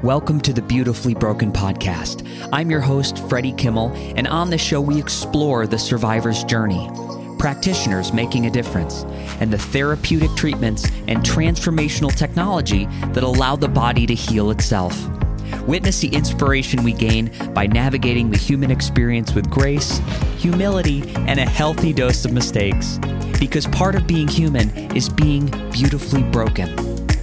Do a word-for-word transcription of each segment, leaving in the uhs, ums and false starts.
Welcome to the Beautifully Broken podcast. I'm your host, Freddie Kimmel, and on this show we explore the survivor's journey, practitioners making a difference, and the therapeutic treatments and transformational technology that allow the body to heal itself. Witness the inspiration we gain by navigating the human experience with grace, humility, and a healthy dose of mistakes. Because part of being human is being beautifully broken.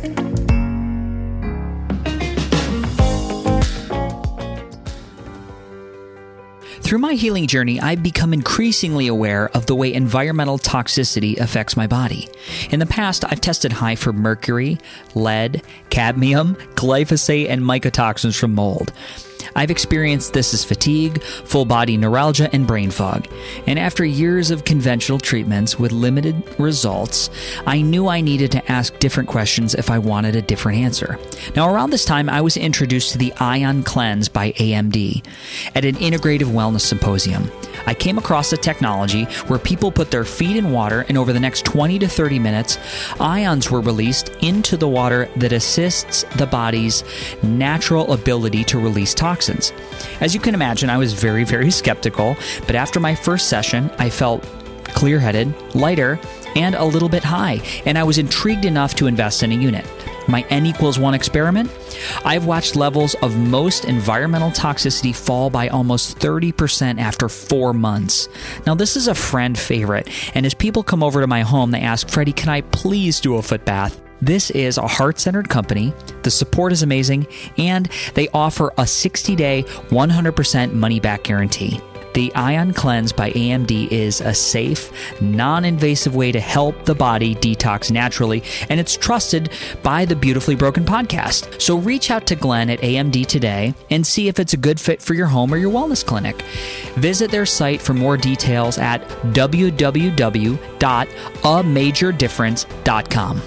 Through my healing journey, I've become increasingly aware of the way environmental toxicity affects my body. In the past, I've tested high for mercury, lead, cadmium, glyphosate, and mycotoxins from mold. I've experienced this as fatigue, full-body neuralgia, and brain fog. And after years of conventional treatments with limited results, I knew I needed to ask different questions if I wanted a different answer. Now, around this time, I was introduced to the Ion Cleanse by A M D at an integrative wellness symposium. I came across a technology where people put their feet in water, and over the next twenty to thirty minutes, ions were released into the water that assists the body's natural ability to release toxins. As you can imagine, I was very, very skeptical, but after my first session, I felt clear-headed, lighter, and a little bit high, and I was intrigued enough to invest in a unit. My N equals one experiment, I've watched levels of most environmental toxicity fall by almost thirty percent after four months. Now, this is a friend favorite, and as people come over to my home, they ask, Freddie, can I please do a foot bath? This is a heart-centered company, the support is amazing, and they offer a sixty-day, one hundred percent money-back guarantee. The Ion Cleanse by A M D is a safe, non-invasive way to help the body detox naturally, and it's trusted by the Beautifully Broken podcast. So reach out to Glenn at A M D today and see if it's a good fit for your home or your wellness clinic. Visit their site for more details at w w w dot a major difference dot com.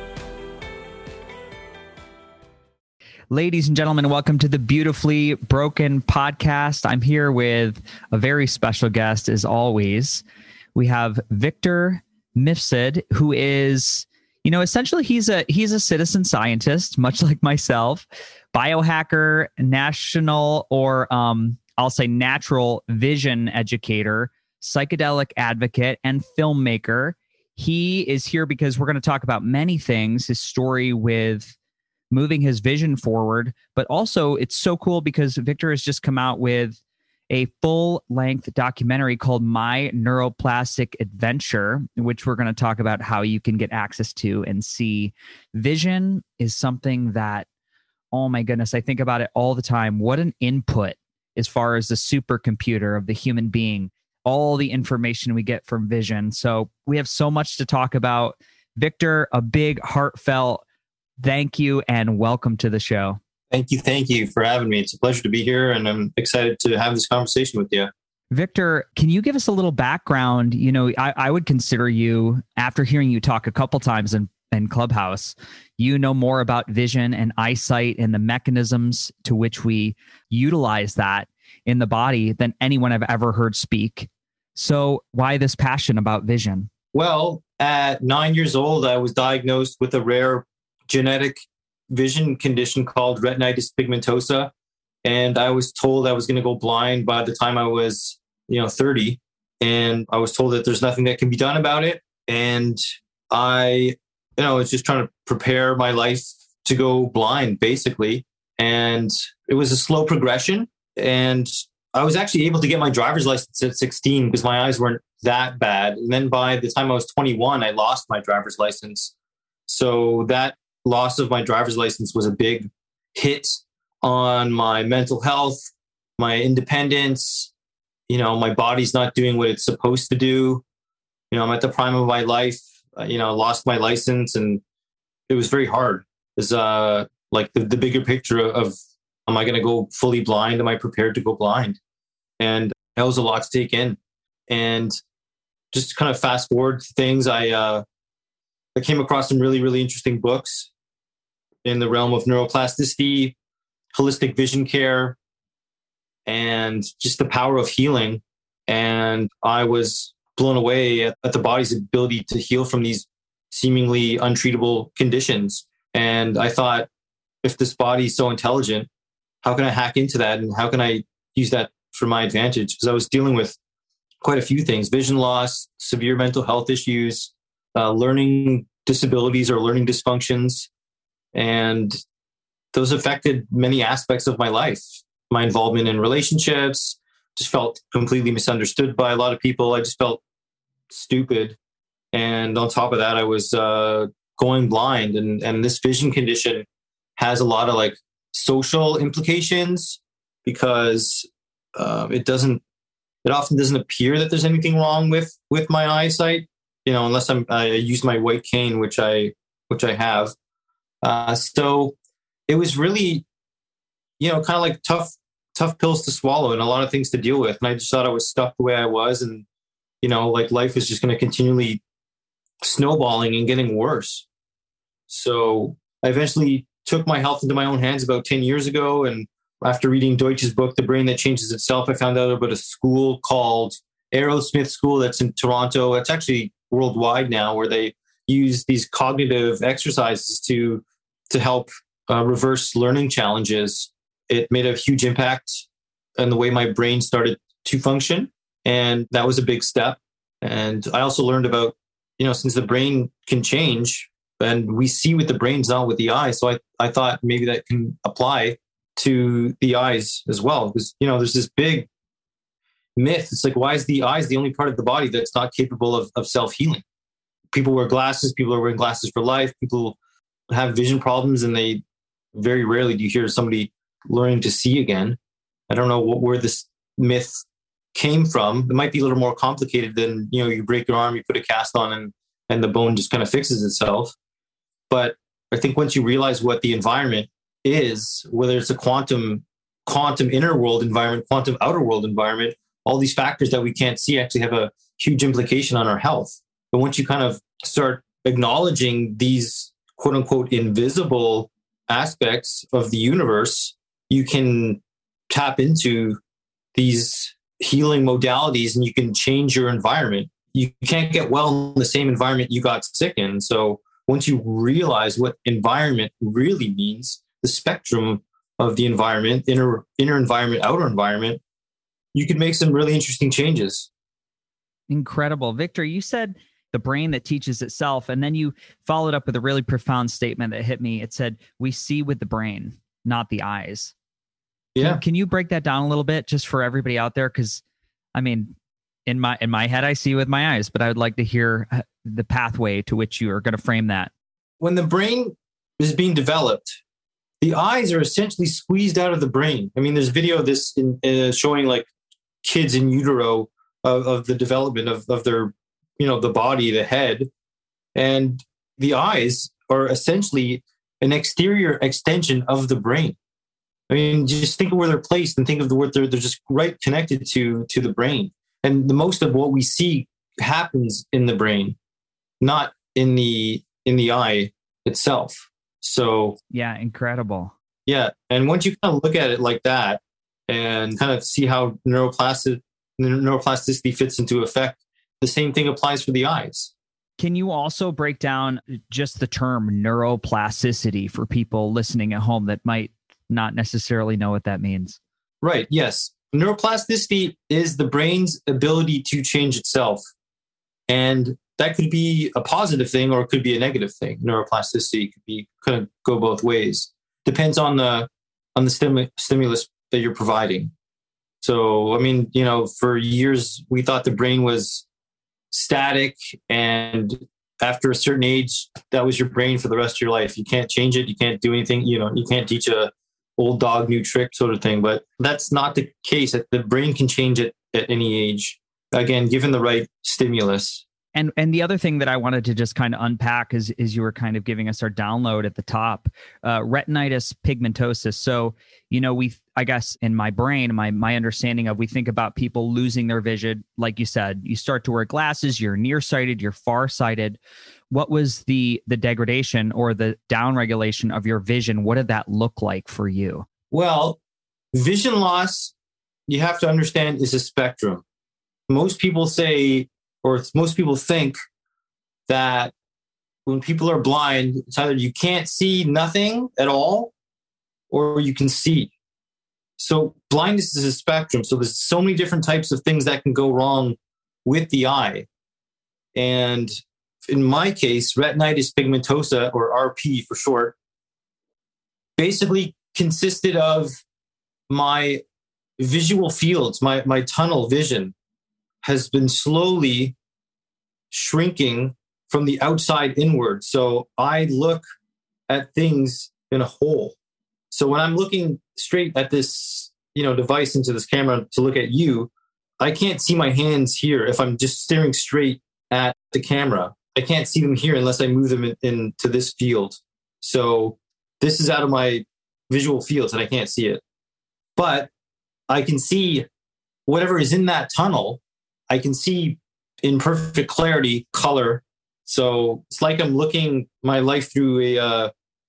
Ladies and gentlemen, welcome to the Beautifully Broken podcast. I'm here with a very special guest, as always. We have Victor Mifsud, who is, you know, essentially he's a he's a citizen scientist, much like myself, biohacker, national or um, I'll say natural vision educator, psychedelic advocate, and filmmaker. He is here because we're going to talk about many things, his story with moving his vision forward, but also it's so cool because Victor has just come out with a full-length documentary called My Neuroplastic Adventure, which we're going to talk about how you can get access to and see. Vision is something that, oh my goodness, I think about it all the time. What an input as far as the supercomputer of the human being, all the information we get from vision. So we have so much to talk about. Victor, a big heartfelt thank you and welcome to the show. Thank you. Thank you for having me. It's a pleasure to be here, and I'm excited to have this conversation with you. Victor, can you give us a little background? You know, I, I would consider you, after hearing you talk a couple times in, in Clubhouse, you know more about vision and eyesight and the mechanisms to which we utilize that in the body than anyone I've ever heard speak. So why this passion about vision? Well, at nine years old, I was diagnosed with a rare genetic vision condition called retinitis pigmentosa. And I was told I was going to go blind by the time I was, you know, thirty. And I was told that there's nothing that can be done about it. And I, you know, was just trying to prepare my life to go blind, basically. And it was a slow progression. And I was actually able to get my driver's license at sixteen because my eyes weren't that bad. And then by the time I was twenty-one, I lost my driver's license. So that loss of my driver's license was a big hit on my mental health, my independence. You know, my body's not doing what it's supposed to do. You know, I'm at the prime of my life. Uh, you know, I lost my license, and it was very hard. It's uh, like the, the bigger picture of, of am I going to go fully blind? Am I prepared to go blind? And that was a lot to take in. And just kind of fast forward things, I uh, I came across some really, really interesting books in the realm of neuroplasticity, holistic vision care, and just the power of healing. And I was blown away at, at the body's ability to heal from these seemingly untreatable conditions. And I thought, if this body is so intelligent, how can I hack into that? And how can I use that for my advantage? Because I was dealing with quite a few things: vision loss, severe mental health issues, uh, learning disabilities or learning dysfunctions. And those affected many aspects of my life. My involvement in relationships, just felt completely misunderstood by a lot of people. I just felt stupid. And on top of that, I was uh, going blind. And, and this vision condition has a lot of like social implications because uh, it doesn't, it often doesn't appear that there's anything wrong with, with my eyesight, you know, unless I'm, I use my white cane, which I, which I have. Uh, so it was really, you know, kind of like tough, tough pills to swallow and a lot of things to deal with. And I just thought I was stuck the way I was. And, you know, like life was just going to continually snowballing and getting worse. So I eventually took my health into my own hands about ten years ago. And after reading Deutsch's book, The Brain That Changes Itself, I found out about a school called Aerosmith School that's in Toronto. It's actually worldwide now, where they use these cognitive exercises to, to help uh, reverse learning challenges. It made a huge impact on the way my brain started to function. And that was a big step. And I also learned about, you know, since the brain can change and we see with the brains, not with the eyes. So I, I thought maybe that can apply to the eyes as well. Because, you know, there's this big myth. It's like, why is the eyes the only part of the body that's not capable of, of self-healing? People wear glasses. People are wearing glasses for life. People have vision problems, and they very rarely do you hear somebody learning to see again. I don't know what, where this myth came from. It might be a little more complicated than, you know, you break your arm, you put a cast on, and, and the bone just kind of fixes itself. But I think once you realize what the environment is, whether it's a quantum, quantum inner world environment, quantum outer world environment, all these factors that we can't see actually have a huge implication on our health. But once you kind of start acknowledging these quote unquote invisible aspects of the universe, you can tap into these healing modalities and you can change your environment. You can't get well in the same environment you got sick in. So once you realize what environment really means, the spectrum of the environment, inner, inner environment, outer environment, you can make some really interesting changes. Incredible. Victor, you said the brain that teaches itself, and then you followed up with a really profound statement that hit me. It said, we see with the brain, not the eyes. Yeah. Can, can you break that down a little bit just for everybody out there? Because, I mean, in my in my head, I see with my eyes, but I would like to hear the pathway to which you are going to frame that. When the brain is being developed, the eyes are essentially squeezed out of the brain. I mean, there's video of this in, uh, showing like kids in utero of, of the development of, of their, you know, the body, the head, and the eyes are essentially an exterior extension of the brain. I mean, just think of where they're placed and think of the word they're, they're just right connected to, to the brain. And the most of what we see happens in the brain, not in the, in the eye itself. So yeah, incredible. Yeah. And once you kind of look at it like that and kind of see how neuroplastic, neuroplasticity fits into effect, the same thing applies for the eyes. Can you also break down just the term neuroplasticity for people listening at home that might not necessarily know what that means? Right. Yes. Neuroplasticity is the brain's ability to change itself. And that could be a positive thing or it could be a negative thing. Neuroplasticity could be kind of go both ways. Depends on the on the stimu- stimulus that you're providing. So, I mean, you know, for years we thought the brain was static, and after a certain age, that was your brain for the rest of your life. You can't change it. You can't do anything. You know, you can't teach a old dog, new trick sort of thing. But that's not the case. The brain can change it at any age. Again, given the right stimulus. And and the other thing that I wanted to just kind of unpack is, is you were kind of giving us our download at the top, uh, retinitis pigmentosa. So, you know, we, I guess in my brain, my my understanding of, we think about people losing their vision. Like you said, you start to wear glasses, you're nearsighted, you're farsighted. What was the the degradation or the downregulation of your vision? What did that look like for you? Well, vision loss, you have to understand, is a spectrum. Most people say, or most people think that when people are blind, it's either you can't see nothing at all or you can see. So blindness is a spectrum. So there's so many different types of things that can go wrong with the eye. And in my case, retinitis pigmentosa, or R P for short, basically consisted of my visual fields, my, my tunnel vision has been slowly shrinking from the outside inward. So I look at things in a hole. So when I'm looking straight at this, you know, device into this camera to look at you, I can't see my hands here if I'm just staring straight at the camera. I can't see them here unless I move them in, into this field. So this is out of my visual fields and I can't see it. But I can see whatever is in that tunnel. I can see in perfect clarity color. So it's like I'm looking my life through a uh,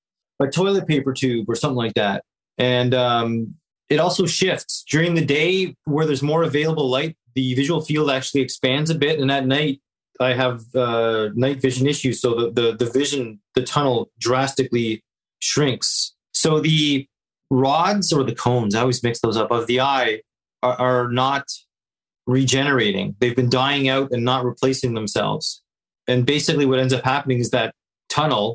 a toilet paper tube or something like that. And um, it also shifts during the day where there's more available light. The visual field actually expands a bit, and at night I have uh, night vision issues. So the, the the vision, the tunnel drastically shrinks. So the rods or the cones, I always mix those up, of the eye are, are not regenerating. They've been dying out and not replacing themselves. And basically what ends up happening is that tunnel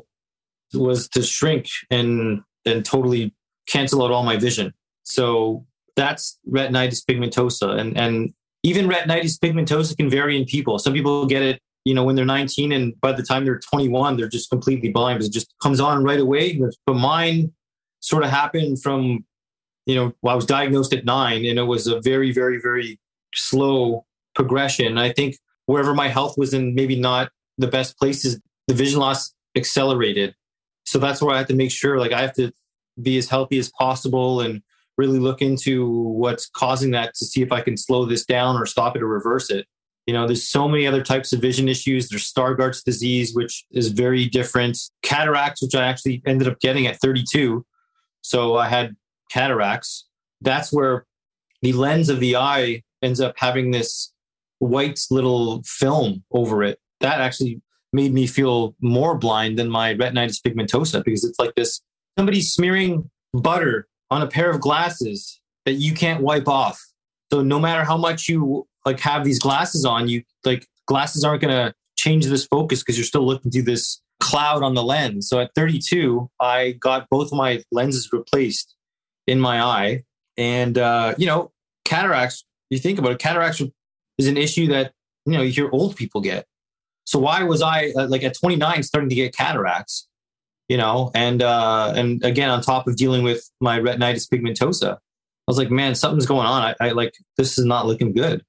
was to shrink and and totally cancel out all my vision. So that's retinitis pigmentosa. And and even retinitis pigmentosa can vary in people. Some people get it, you know, when they're nineteen, and by the time they're twenty-one, they're just completely blind. It just comes on right away. But mine sort of happened from, you know, well, I was diagnosed at nine, and it was a very, very, very slow progression. I think wherever my health was in maybe not the best places, the vision loss accelerated. So that's where I have to make sure, like, I have to be as healthy as possible and really look into what's causing that to see if I can slow this down or stop it or reverse it. You know, there's so many other types of vision issues. There's Stargardt's disease, which is very different. Cataracts, which I actually ended up getting at thirty-two. So I had cataracts. That's where the lens of the eye ends up having this white little film over it. That actually made me feel more blind than my retinitis pigmentosa, because it's like this, somebody smearing butter on a pair of glasses that you can't wipe off. So no matter how much you like have these glasses on, you like glasses aren't going to change this focus because you're still looking through this cloud on the lens. So at thirty-two, I got both my lenses replaced in my eye. And, uh, you know, cataracts, you think about it, cataracts is an issue that, you know, you hear old people get. So why was I uh, like at twenty-nine starting to get cataracts, you know, and, uh, and again, on top of dealing with my retinitis pigmentosa, I was like, man, something's going on. I, I like, this is not looking good.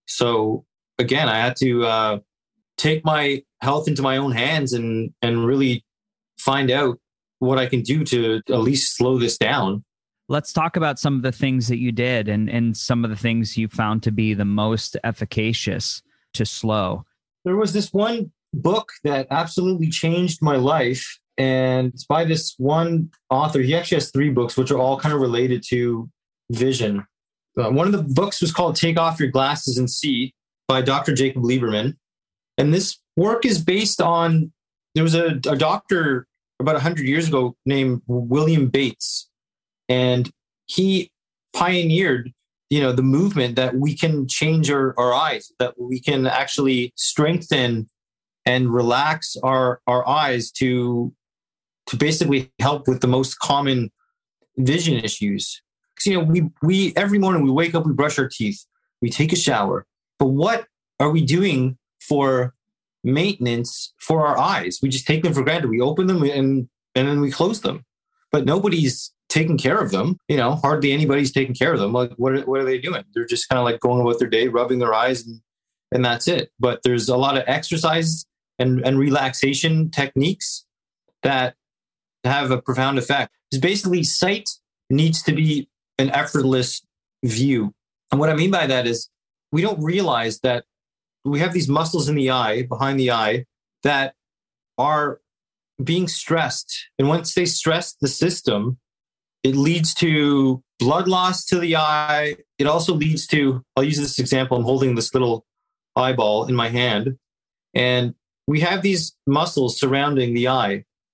So again, I had to, uh, take my health into my own hands and, and really find out what I can do to at least slow this down. Let's talk about some of the things that you did and, and some of the things you found to be the most efficacious to slow. There was this one book that absolutely changed my life, and it's by this one author. He actually has three books, which are all kind of related to vision. Uh, one of the books was called Take Off Your Glasses and See by Doctor Jacob Lieberman. And this work is based on, there was a, a doctor about one hundred years ago named William Bates, and he pioneered, you know, the movement that we can change our, our eyes, that we can actually strengthen and relax our, our eyes to, to basically help with the most common vision issues. Because, you know, we, we, every morning we wake up, we brush our teeth, we take a shower, but what are we doing for maintenance for our eyes? We just take them for granted. We open them and, and then we close them, but nobody's taking care of them. You know, hardly anybody's taking care of them. Like, what are, what are they doing? They're just kind of like going about their day, rubbing their eyes, and, and that's it. But there's a lot of exercise and, and relaxation techniques that have a profound effect. It's basically sight needs to be an effortless view. And what I mean by that is we don't realize that we have these muscles in the eye, behind the eye, that are being stressed. And once they stress the system, it leads to blood loss to the eye. It also leads to, I'll use this example. I'm holding this little eyeball in my hand, and we have these muscles surrounding the eye.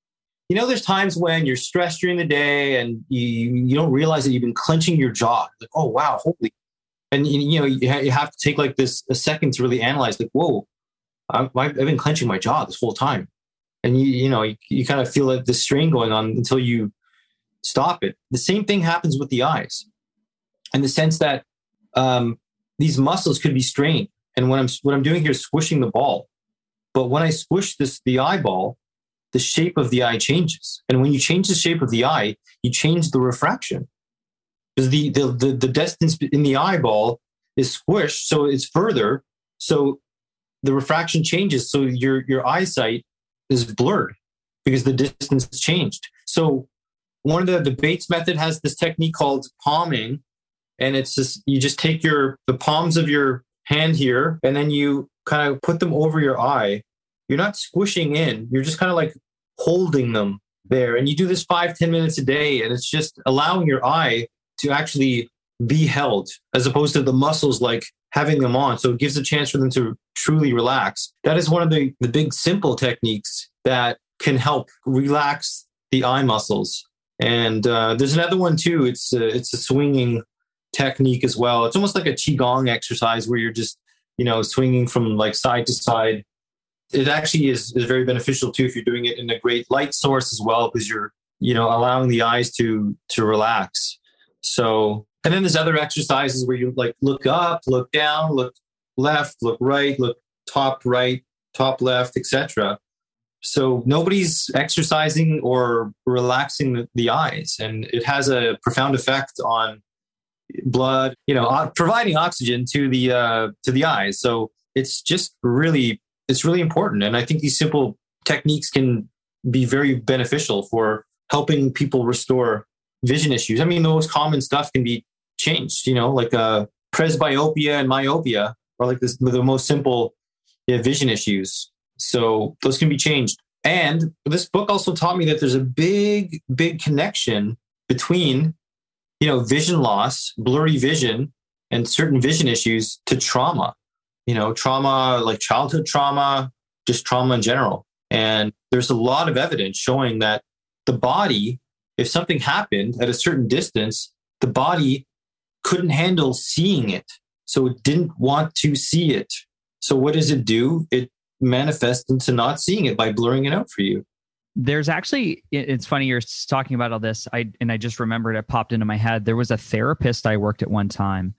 you know, there's times when you're stressed during the day and you, you don't realize that you've been clenching your jaw. Like, oh, wow, holy. And, you know, you, ha- you have to take like this a second to really analyze, like, whoa, I've, I've been clenching my jaw this whole time. And, you, you know, you, you kind of feel like the strain going on until you stop it. The same thing happens with the eyes in the sense that um, these muscles could be strained. And what I'm, what I'm doing here is squishing the ball. But when I squish this, the eyeball, the shape of the eye changes. And when you change the shape of the eye, you change the refraction. Because the, the, the, the distance in the eyeball is squished, so it's further. So the refraction changes. So your, your eyesight is blurred because the distance changed. So one of the, the Bates method has this technique called palming. And it's just, you just take your, the palms of your hand here, and then you kind of put them over your eye. You're not squishing in. You're just kind of like holding them there. And you do this five, ten minutes a day. And it's just allowing your eye to actually be held as opposed to the muscles like having them on. So it gives a chance for them to truly relax. That is one of the, the big simple techniques that can help relax the eye muscles. And uh, there's another one too. It's a, it's a swinging technique as well. It's almost like a Qigong exercise where you're just, you know, swinging from like side to side. It actually is, is very beneficial too if you're doing it in a great light source as well, because you're, you know, allowing the eyes to to relax. So, and then there's other exercises where you like look up, look down, look left, look right, look top right, top left, et cetera. So nobody's exercising or relaxing the, the eyes, and it has a profound effect on blood, you know, uh, providing oxygen to the uh, to the eyes. So it's just really, it's really important. And I think these simple techniques can be very beneficial for helping people restore vision issues. I mean, the most common stuff can be changed, you know, like uh, presbyopia and myopia are like this, the most simple yeah, vision issues. So those can be changed. And this book also taught me that there's a big, big connection between, you know, vision loss, blurry vision, and certain vision issues to trauma, you know, trauma, like childhood trauma, just trauma in general. And there's a lot of evidence showing that the body, if something happened at a certain distance, the body couldn't handle seeing it. So it didn't want to see it. So what does it do? It manifests into not seeing it by blurring it out for you. There's actually, it's funny you're talking about all this. I and I just remembered, it popped into my head. There was a therapist I worked at one time,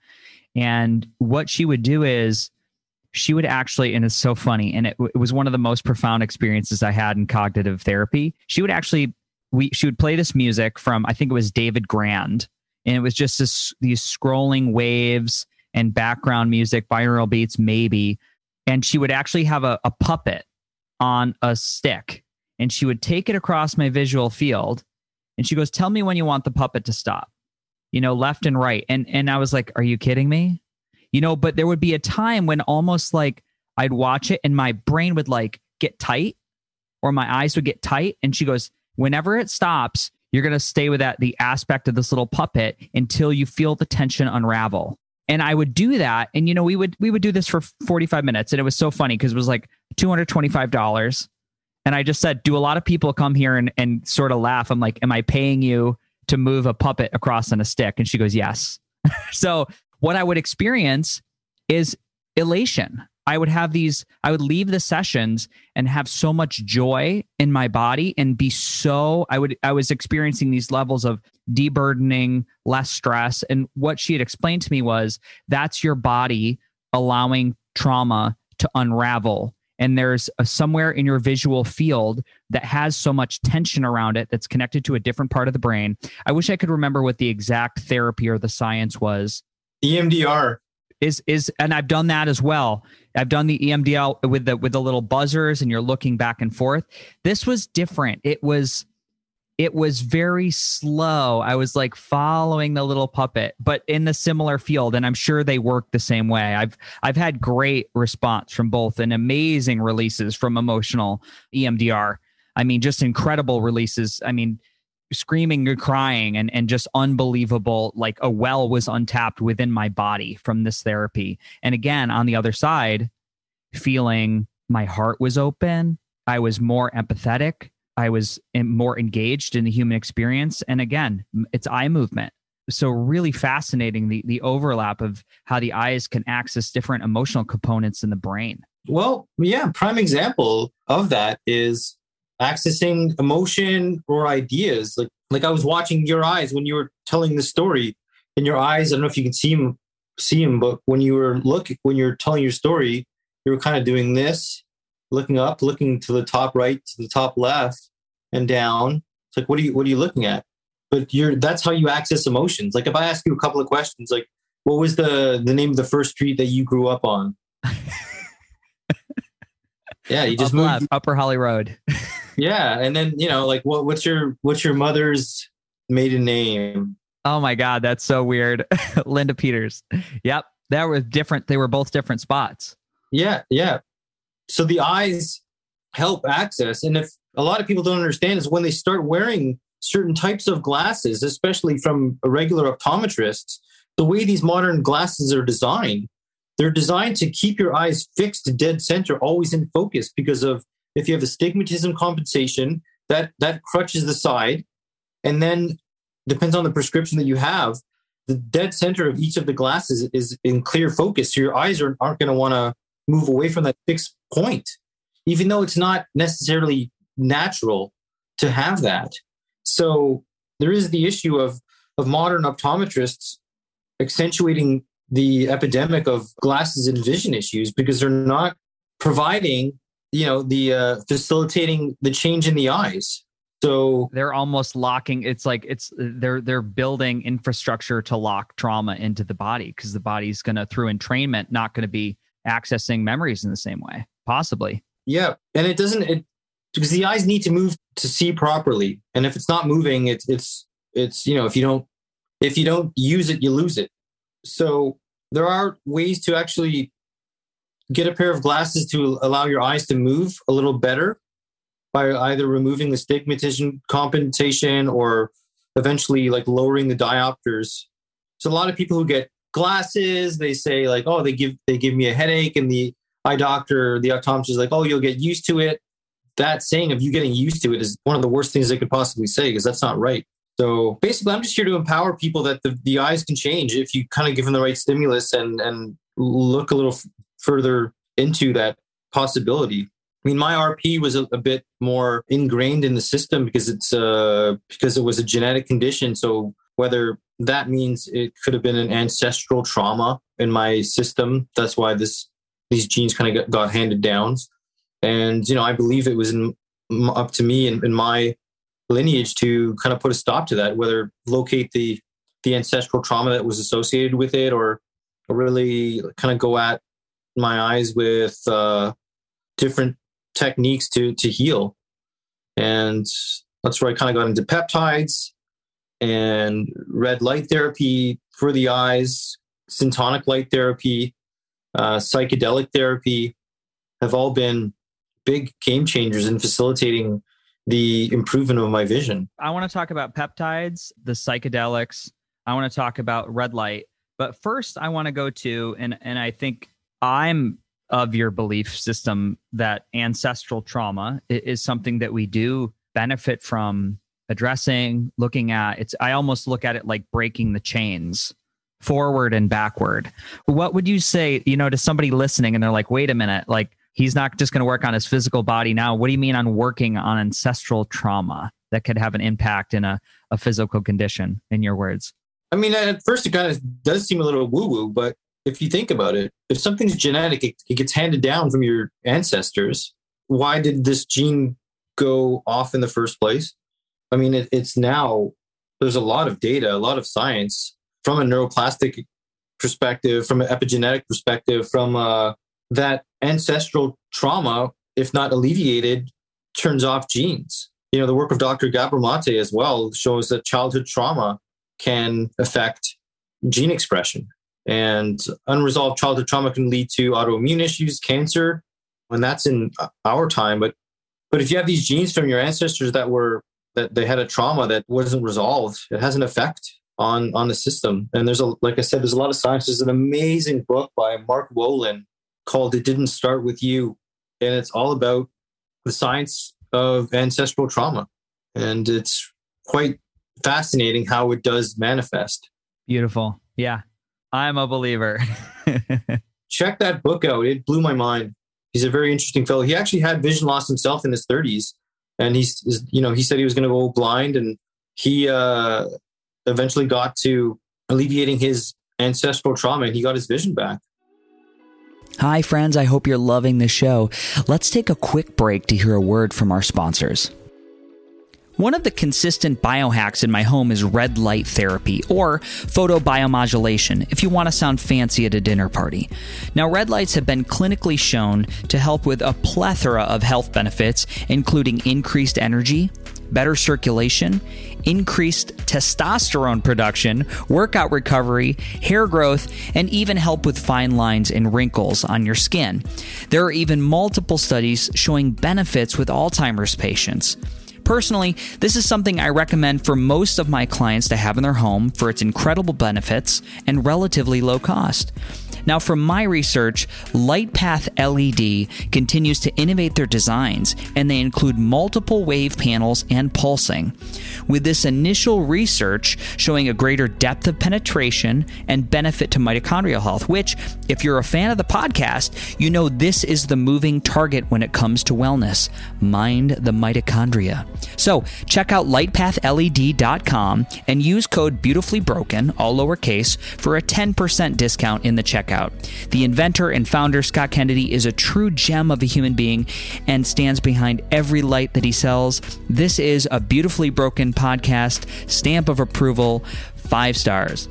and what she would do is she would actually, and it's so funny, and it, it was one of the most profound experiences I had in cognitive therapy. She would actually, we she would play this music from, I think it was David Grand, and it was just this, these scrolling waves and background music, binaural beats maybe, and she would actually have a, a puppet on a stick. And she would take it across my visual field, and she goes, "Tell me when you want the puppet to stop, you know, left and right." And and I was like, "Are you kidding me?" You know, but there would be a time when almost like I'd watch it and my brain would like get tight, or my eyes would get tight. And she goes, "Whenever it stops, you're going to stay with that, the aspect of this little puppet until you feel the tension unravel." And I would do that. And, you know, we would, we would do this for forty-five minutes. And it was so funny because it was like two hundred twenty-five dollars. And I just said, do a lot of people come here and, and sort of laugh? I'm like, am I paying you to move a puppet across on a stick? And she goes, yes. So what I would experience is elation. I would have these, I would leave the sessions and have so much joy in my body and be so, I would, I was experiencing these levels of deburdening, less stress. And what she had explained to me was that's your body allowing trauma to unravel. And there's a, somewhere in your visual field that has so much tension around it that's connected to a different part of the brain. I wish I could remember what the exact therapy or the science was. E M D R. Is is and I've done that as well. I've done the E M D R with the with the little buzzers, and you're looking back and forth. This was different. It was it was very slow. I was like following the little puppet, but in the similar field, and I'm sure they work the same way. I've I've had great response from both, and amazing releases from emotional E M D R. I mean, just incredible releases. I mean, screaming and crying and, and just unbelievable, like a well was untapped within my body from this therapy. And again, on the other side, feeling my heart was open. I was more empathetic. I was more engaged in the human experience. And again, it's eye movement. So really fascinating, the, the overlap of how the eyes can access different emotional components in the brain. Well, yeah, prime example of that is accessing emotion or ideas. Like, like I was watching your eyes when you were telling the story, and your eyes, I don't know if you can see them, see them, but when you were looking, when you're telling your story, you were kind of doing this, looking up, looking to the top right, to the top left, and down. It's like, what are you, what are you looking at? But you're, that's how you access emotions. Like if I ask you a couple of questions, like what was the, the name of the first street that you grew up on? Yeah, you just Up moved. left, Upper Holly Road. Yeah. And then, you know, like what, what's your, what's your mother's maiden name? Oh my God, that's so weird. Linda Peters. Yep. That was different. They were both different spots. Yeah. Yeah. So the eyes help access. And if a lot of people don't understand is when they start wearing certain types of glasses, especially from a regular optometrists, the way these modern glasses are designed, they're designed to keep your eyes fixed dead center, always in focus, because of if you have astigmatism compensation, that, that crutches the side. And then depends on the prescription that you have, the dead center of each of the glasses is in clear focus. So your eyes are, aren't going to want to move away from that fixed point, even though it's not necessarily natural to have that. So there is the issue of, of modern optometrists accentuating the epidemic of glasses and vision issues because they're not providing, you know, the uh, facilitating the change in the eyes. So they're almost locking. It's like it's they're they're building infrastructure to lock trauma into the body because the body's going to, through entrainment, not going to be accessing memories in the same way, possibly. Yeah, and it doesn't it because the eyes need to move to see properly, and if it's not moving, it's it's it's you know if you don't if you don't use it, you lose it. So there are ways to actually get a pair of glasses to allow your eyes to move a little better, by either removing the stigmatism compensation or eventually like lowering the diopters. So a lot of people who get glasses, they say like, oh, they give they give me a headache, and the eye doctor, the optometrist is like, oh, you'll get used to it. That saying of you getting used to it is one of the worst things they could possibly say, because that's not right. So basically, I'm just here to empower people that the, the eyes can change if you kind of give them the right stimulus and and look a little f- further into that possibility. I mean, my R P was a, a bit more ingrained in the system because it's uh, because it was a genetic condition. So whether that means it could have been an ancestral trauma in my system, that's why this these genes kind of got, got handed down. And you know, I believe it was in, up to me and in, in my lineage to kind of put a stop to that. Whether locate the the ancestral trauma that was associated with it, or, or really kind of go at my eyes with uh, different techniques to to heal. And that's where I kind of got into peptides and red light therapy for the eyes, syntonic light therapy, uh, psychedelic therapy have all been big game changers in facilitating the improvement of my vision. I want to talk about peptides, the psychedelics. I want to talk about red light. But first I want to go to, and and I think I'm of your belief system that ancestral trauma is something that we do benefit from addressing, looking at. It's I almost look at it like breaking the chains forward and backward. What would you say, you know, to somebody listening and they're like, wait a minute, like he's not just going to work on his physical body now. What do you mean on working on ancestral trauma that could have an impact in a, a physical condition, in your words? I mean, at first it kind of does seem a little woo-woo, but if you think about it, if something's genetic, it, it gets handed down from your ancestors. Why did this gene go off in the first place? I mean, it, it's now, there's a lot of data, a lot of science from a neuroplastic perspective, from an epigenetic perspective, from uh, that ancestral trauma, if not alleviated, turns off genes. You know, the work of Doctor Gabor Mate as well shows that childhood trauma can affect gene expression. And unresolved childhood trauma can lead to autoimmune issues, cancer, and that's in our time. But but if you have these genes from your ancestors that were that they had a trauma that wasn't resolved, it has an effect on on the system. And there's a like I said, there's a lot of science. There's an amazing book by Mark Wolin called "It Didn't Start with You," and it's all about the science of ancestral trauma. And it's quite fascinating how it does manifest. Beautiful. Yeah. I'm a believer. Check that book out. It blew my mind. He's a very interesting fellow. He actually had vision loss himself in his thirties. And he's, you know, he said he was going to go blind, and he uh, eventually got to alleviating his ancestral trauma, and he got his vision back. Hi, friends. I hope you're loving the show. Let's take a quick break to hear a word from our sponsors. One of the consistent biohacks in my home is red light therapy, or photobiomodulation, if you want to sound fancy at a dinner party. Now, red lights have been clinically shown to help with a plethora of health benefits, including increased energy, better circulation, increased testosterone production, workout recovery, hair growth, and even help with fine lines and wrinkles on your skin. There are even multiple studies showing benefits with Alzheimer's patients. Personally, this is something I recommend for most of my clients to have in their home for its incredible benefits and relatively low cost. Now, from my research, LightPath L E D continues to innovate their designs, and they include multiple wave panels and pulsing. With this initial research showing a greater depth of penetration and benefit to mitochondrial health, which, if you're a fan of the podcast, you know this is the moving target when it comes to wellness. Mind the mitochondria. So, check out light path L E D dot com and use code BEAUTIFULLYBROKEN, all lowercase, for a ten percent discount in the checkout. The inventor and founder, Scott Kennedy, is a true gem of a human being and stands behind every light that he sells. This is a Beautifully Broken podcast. Stamp of approval, five stars.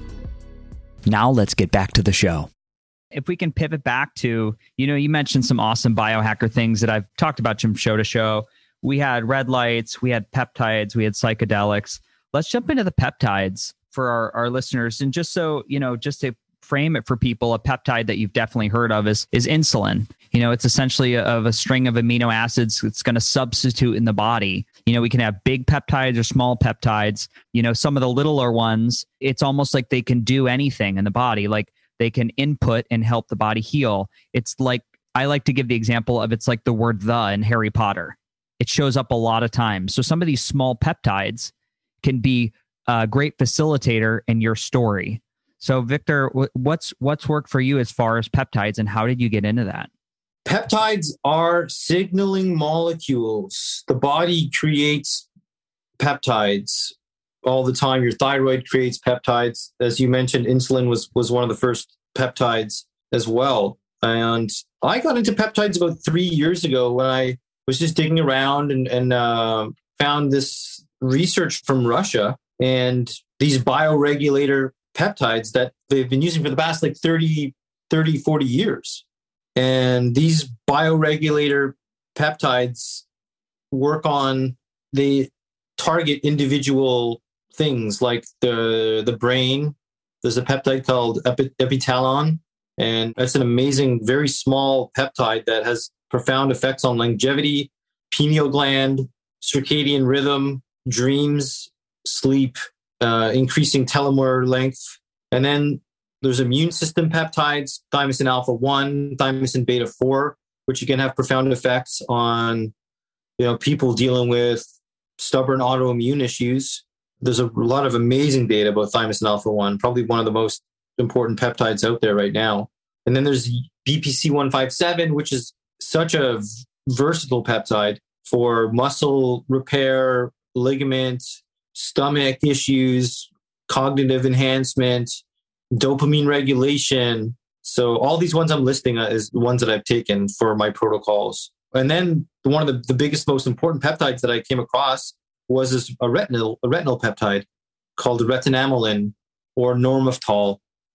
Now let's get back to the show. If we can pivot back to, you know, you mentioned some awesome biohacker things that I've talked about from show to show. We had red lights, we had peptides, we had psychedelics. Let's jump into the peptides for our, our listeners. And just so, you know, just to frame it for people, a peptide that you've definitely heard of is, is insulin. You know, it's essentially a, of a string of amino acids it's going to substitute in the body. You know, we can have big peptides or small peptides. You know, some of the littler ones, it's almost like they can do anything in the body. Like they can input and help the body heal. It's like, I like to give the example of it's like the word the in Harry Potter. It shows up a lot of times. So some of these small peptides can be a great facilitator in your story. So Victor, what's what's worked for you as far as peptides, and how did you get into that? Peptides are signaling molecules. The body creates peptides all the time. Your thyroid creates peptides. As you mentioned, insulin was, was one of the first peptides as well. And I got into peptides about three years ago when I was just digging around and, and uh, found this research from Russia and these bioregulator peptides that they've been using for the past like thirty, forty years. And these bioregulator peptides work on, they target individual things like the, the brain. There's a peptide called epi- epitalon, and that's an amazing, very small peptide that has profound effects on longevity, pineal gland, circadian rhythm, dreams, sleep, uh, increasing telomere length. And then there's immune system peptides, thymosin alpha one, thymosin beta four, which can have profound effects on, you know, people dealing with stubborn autoimmune issues. There's a lot of amazing data about thymosin alpha one, probably one of the most important peptides out there right now. And then there's B P C one fifty-seven, which is such a versatile peptide for muscle repair, ligament, stomach issues, cognitive enhancement, dopamine regulation. So all these ones I'm listing is the ones that I've taken for my protocols. And then one of the, the biggest, most important peptides that I came across was this, a retinal, a retinal peptide called retinamelin or normophtal.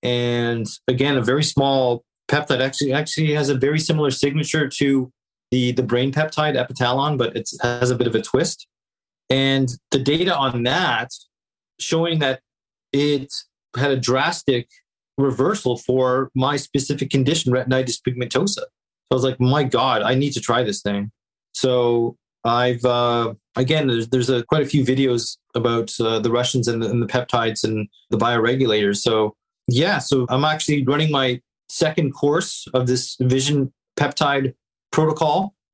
And again, a very small peptide actually actually has a very similar signature to the, the brain peptide epitalon, but it has a bit of a twist. And the data on that showing that it had a drastic reversal for my specific condition, retinitis pigmentosa. So I was like, my God, I need to try this thing. So I've, uh, again, there's, there's a, quite a few videos about uh, the Russians and the, and the peptides and the bioregulators. So yeah, so I'm actually running my second course of this vision peptide protocol.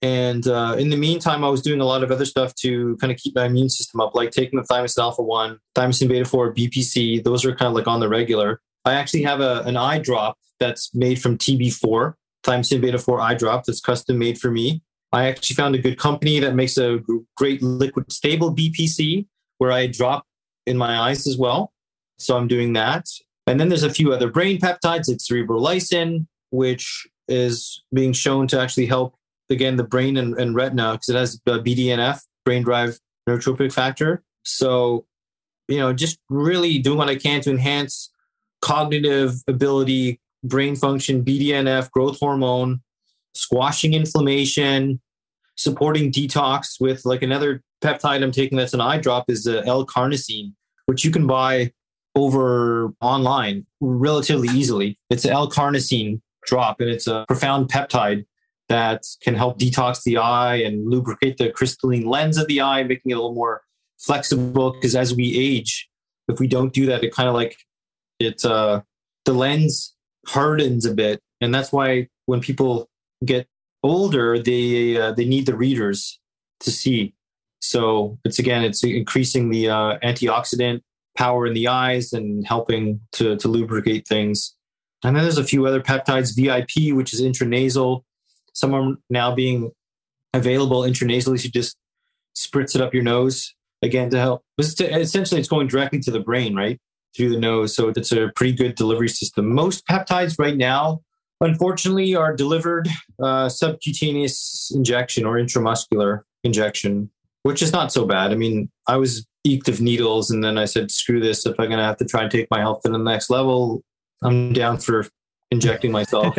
And uh, in the meantime, I was doing a lot of other stuff to kind of keep my immune system up, like taking the thymosin alpha one, thymosin beta four, B P C. Those are kind of like on the regular. I actually have a, an eye drop that's made from T B four, thymosin beta four eye drop that's custom made for me. I actually found a good company that makes a great liquid stable B P C where I drop in my eyes as well. So I'm doing that. And then there's a few other brain peptides like cerebrolysin, which is being shown to actually help, again, the brain and, and retina, because it has the B D N F, brain-derived neurotrophic factor. So, you know, just really doing what I can to enhance cognitive ability, brain function, B D N F, growth hormone, squashing inflammation, supporting detox with like another peptide I'm taking that's an eye drop is the L-carnosine, which you can buy over online relatively easily. It's an L-carnosine drop, and it's a profound peptide that can help detox the eye and lubricate the crystalline lens of the eye, making it a little more flexible. Because as we age, if we don't do that, it kind of like it, uh, the lens hardens a bit. And that's why when people get older, they uh, they need the readers to see. So it's again, it's increasing the uh, antioxidant power in the eyes and helping to, to lubricate things. And then there's a few other peptides, V I P, which is intranasal. Some are now being available intranasally. You just spritz it up your nose, again, to help. Essentially, it's going directly to the brain, right? Through the nose. So it's a pretty good delivery system. Most peptides right now, unfortunately, are delivered uh, subcutaneous injection or intramuscular injection, which is not so bad. I mean, I was eked of needles, and then I said, screw this. If I'm going to have to try and take my health to the next level, I'm down for injecting myself.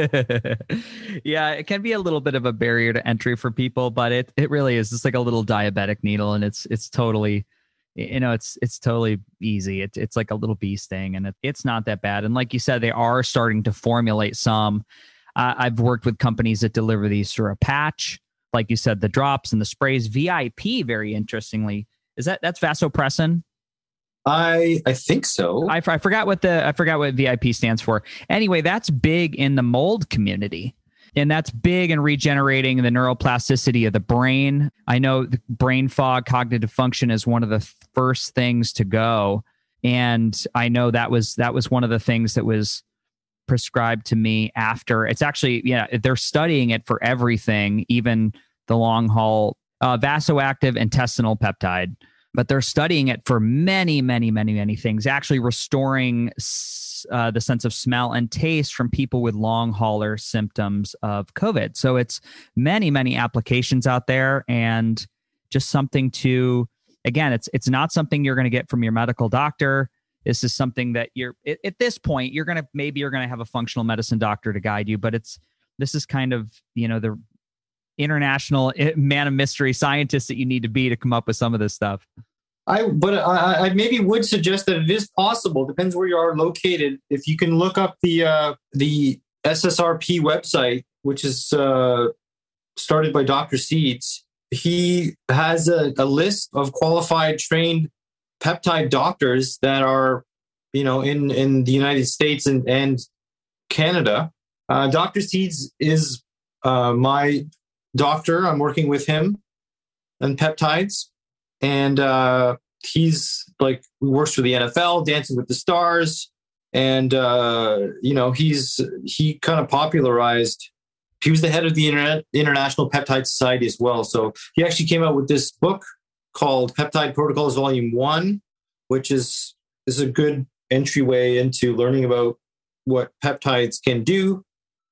Yeah, it can be a little bit of a barrier to entry for people, but it it really is. It's like a little diabetic needle, and it's it's totally, you know, it's it's totally easy. It's it's like a little bee sting, and it, it's not that bad. And like you said, they are starting to formulate some. Uh, I've worked with companies that deliver these through a patch, like you said, the drops and the sprays. V I P, very interestingly, is that that's vasopressin? I I think so. I, I forgot what the I forgot what V I P stands for. Anyway, that's big in the mold community, and that's big in regenerating the neuroplasticity of the brain. I know the brain fog, cognitive function is one of the first things to go, and I know that was that was one of the things that was prescribed to me after. It's actually, yeah, they're studying it for everything, even the long haul uh, vasoactive intestinal peptide. But they're studying it for many, many, many, many things, actually restoring uh, the sense of smell and taste from people with long hauler symptoms of COVID. So it's many, many applications out there, and just something to, again, it's it's not something you're going to get from your medical doctor. This is something that you're, at, at this point, you're going to, maybe you're going to have a functional medicine doctor to guide you, but it's, this is kind of, you know, the international man of mystery scientist that you need to be to come up with some of this stuff. I but I, I maybe would suggest that it is possible. Depends where you are located. If you can look up the uh, the S S R P website, which is uh, started by Doctor Seeds, he has a, a list of qualified, trained peptide doctors that are, you know, in in the United States and and Canada. Uh, Doctor Seeds is uh, my doctor. I'm working with him on peptides. And uh, he's like, works for the N F L, Dancing with the Stars. And, uh, you know, he's, he kind of popularized, he was the head of the Internet, International Peptide Society as well. So he actually came out with this book called Peptide Protocols Volume One, which is, is a good entryway into learning about what peptides can do,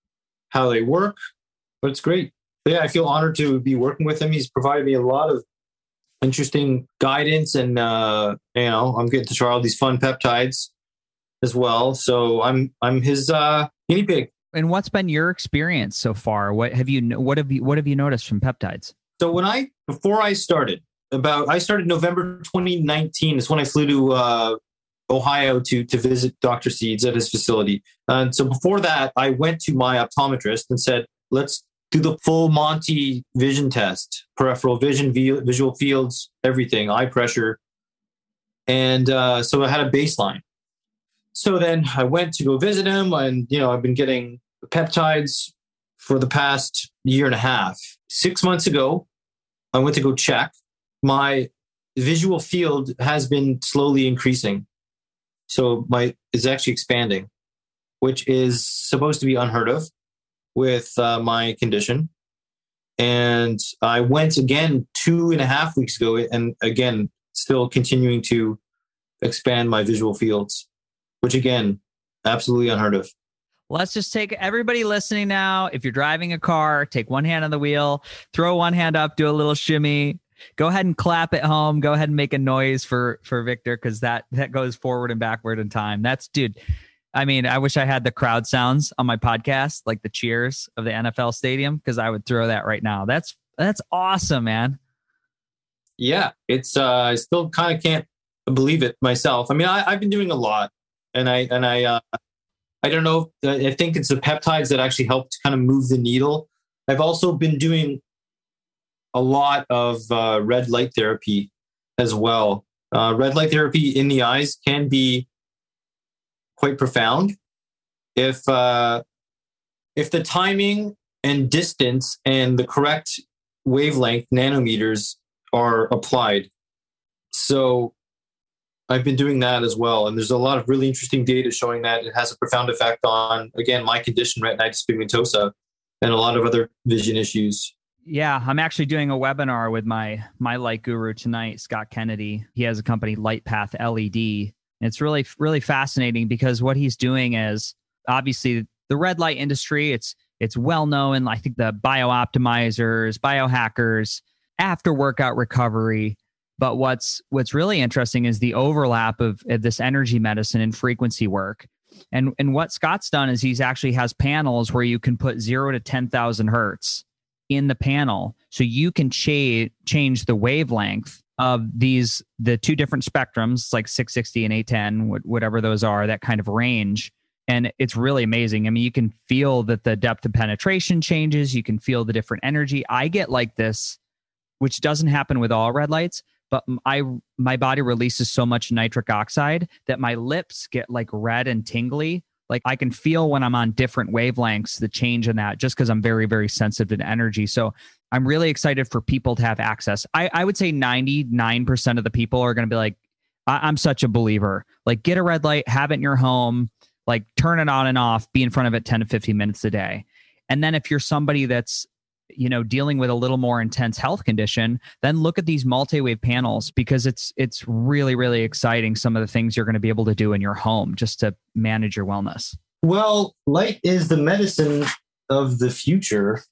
how they work. But it's great. But yeah, I feel honored to be working with him. He's provided me a lot of interesting guidance, and uh, you know, I'm getting to try all these fun peptides as well. So I'm I'm his uh, guinea pig. And what's been your experience so far? What have you what have you what have you noticed from peptides? So when I before I started about I started November twenty nineteen is when I flew to uh, Ohio to to visit Doctor Seeds at his facility. And so before that, I went to my optometrist and said, let's do the full Monty vision test, peripheral vision, visual fields, everything, eye pressure. And uh, so I had a baseline. So then I went to go visit him, and, you know, I've been getting peptides for the past year and a half. six months ago, I went to go check. My visual field has been slowly increasing. So my is actually expanding, which is supposed to be unheard of with uh, my condition. And I went again two and a half weeks ago, and again, still continuing to expand my visual fields, which again, absolutely unheard of. Let's just take everybody listening now. If you're driving a car, take one hand on the wheel, throw one hand up, do a little shimmy. Go ahead and clap at home. Go ahead and make a noise for for Victor, because that that goes forward and backward in time. That's, dude. I mean, I wish I had the crowd sounds on my podcast, like the cheers of the N F L stadium, because I would throw that right now. That's that's awesome, man. Yeah, it's. Uh, I still kind of can't believe it myself. I mean, I, I've been doing a lot, and I and I. Uh, I don't know. I think it's the peptides that actually help to kind of move the needle. I've also been doing a lot of uh, red light therapy as well. Uh, red light therapy in the eyes can be quite profound if uh, if the timing and distance and the correct wavelength nanometers are applied. So I've been doing that as well. And there's a lot of really interesting data showing that it has a profound effect on, again, my condition, retinitis pigmentosa, and a lot of other vision issues. Yeah, I'm actually doing a webinar with my my light guru tonight, Scott Kennedy. He has a company, LightPath L E D. And it's really, really fascinating because what he's doing is, obviously, the red light industry, it's it's well known. I think the biooptimizers, biohackers, after workout recovery. But what's what's really interesting is the overlap of, of this energy medicine and frequency work. And and what Scott's done is he's actually has panels where you can put zero to ten thousand hertz in the panel, so you can cha- change the wavelength of these the two different spectrums, like six sixty and eight ten, whatever those are, that kind of range. And it's really amazing. I mean, you can feel that the depth of penetration changes. You can feel the different energy. I get like this, which doesn't happen with all red lights. But I, my body releases so much nitric oxide that my lips get like red and tingly. Like I can feel when I'm on different wavelengths, the change in that, just because I'm very, very sensitive to energy. So I'm really excited for people to have access. I, I would say ninety-nine percent of the people are going to be like, I, I'm such a believer. Like get a red light, have it in your home, like turn it on and off, be in front of it ten to fifteen minutes a day. And then if you're somebody that's, you know, dealing with a little more intense health condition, then look at these multi-wave panels, because it's it's really, really exciting, some of the things you're going to be able to do in your home just to manage your wellness. Well, light is the medicine of the future,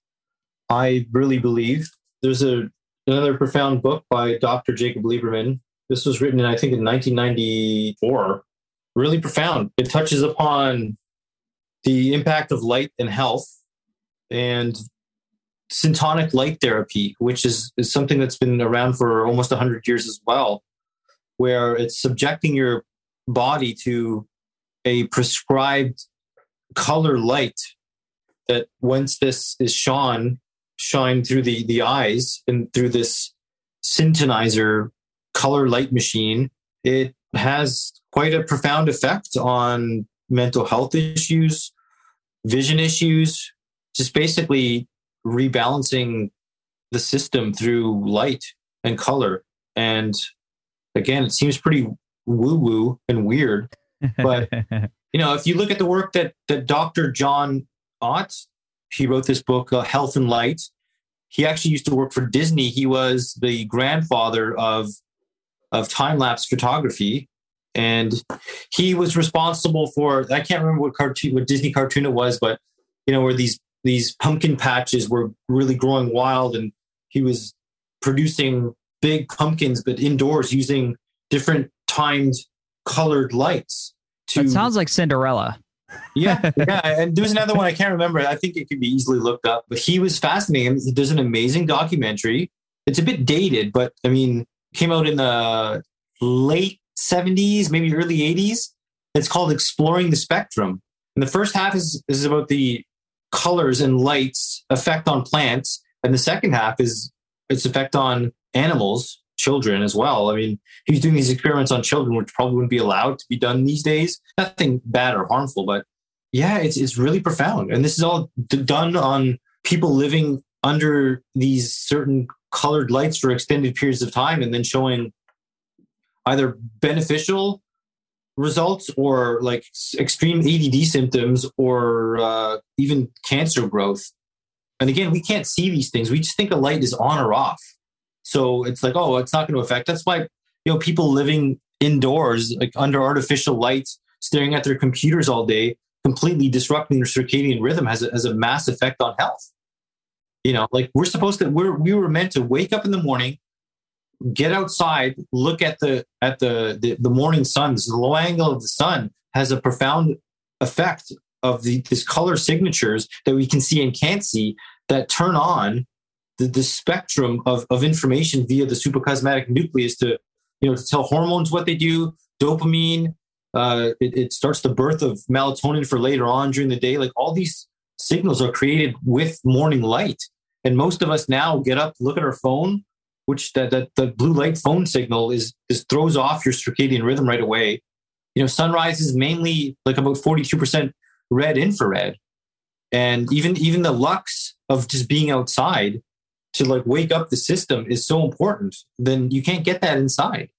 I really believe. There's a another profound book by Doctor Jacob Lieberman. This was written, in, I think, in nineteen ninety-four. Really profound. It touches upon the impact of light and health, and syntonic light therapy, which is, is something that's been around for almost one hundred years as well, where it's subjecting your body to a prescribed color light that, once this is shone, shine through the, the eyes and through this syntonizer color light machine, it has quite a profound effect on mental health issues, vision issues, just basically rebalancing the system through light and color. And again, it seems pretty woo-woo and weird, but you know, if you look at the work that that Doctor John Ott, he wrote this book, uh, Health and Light. He actually used to work for Disney. He was the grandfather of of time-lapse photography, and he was responsible for, I can't remember what cartoon, what Disney cartoon it was, but you know, where these these pumpkin patches were really growing wild, and he was producing big pumpkins, but indoors using different timed colored lights. To, that sounds like Cinderella. yeah, yeah. And there's another one I can't remember. I think it could be easily looked up, but he was fascinating. There's an amazing documentary. It's a bit dated, but I mean, came out in the late seventies, maybe early eighties. It's called Exploring the Spectrum. And the first half is, is about the colors and lights effect on plants, and the second half is its effect on animals, children as well. I mean, he's doing these experiments on children, which probably wouldn't be allowed to be done these days. Nothing bad or harmful, but yeah, it's it's really profound. And this is all d- done on people living under these certain colored lights for extended periods of time and then showing either beneficial results or like extreme A D D symptoms or uh, even cancer growth. And again, we can't see these things. We just think a light is on or off. So it's like, oh, it's not going to affect. That's why, you know, people living indoors, like under artificial lights, staring at their computers all day, completely disrupting their circadian rhythm has a, has a mass effect on health. You know, like we're supposed to, we're, we were meant to wake up in the morning, get outside, look at the, at the, the, the morning sun. The low angle of the sun has a profound effect of the, these color signatures that we can see and can't see that turn on the, the spectrum of, of information via the suprachiasmatic nucleus to, you know, to tell hormones what they do, dopamine, uh, it, it starts the birth of melatonin for later on during the day. Like all these signals are created with morning light. And most of us now get up, look at our phone, which that, that the blue light phone signal is, is throws off your circadian rhythm right away. You know, sunrise is mainly like about forty-two percent red infrared. And even, even the lux of just being outside to like wake up the system is so important. Then you can't get that inside.